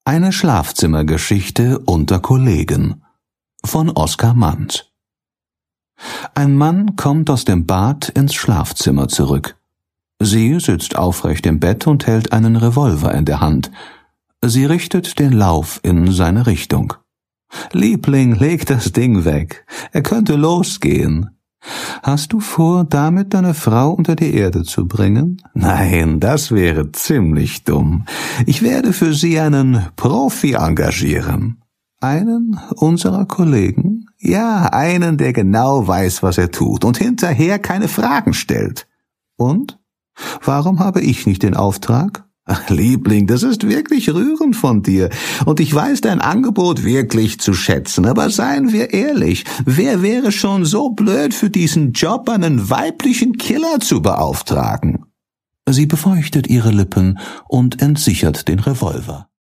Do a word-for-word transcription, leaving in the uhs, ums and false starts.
Eine Schlafzimmergeschichte unter Kollegen von Oskar Manns. Ein Mann kommt aus dem Bad ins Schlafzimmer zurück. Sie sitzt aufrecht im Bett und hält einen Revolver in der Hand. Sie richtet den Lauf in seine Richtung. »Liebling, leg das Ding weg. Er könnte losgehen. Hast du vor, damit deine Frau unter die Erde zu bringen? Nein, das wäre ziemlich dumm. Ich werde für sie einen Profi engagieren. Einen unserer Kollegen? Ja, einen, der genau weiß, was er tut und hinterher keine Fragen stellt. Und? Warum habe ich nicht den Auftrag? Ach, Liebling, das ist wirklich rührend von dir, und ich weiß dein Angebot wirklich zu schätzen, aber seien wir ehrlich, wer wäre schon so blöd, für diesen Job einen weiblichen Killer zu beauftragen? Sie befeuchtet ihre Lippen und entsichert den Revolver.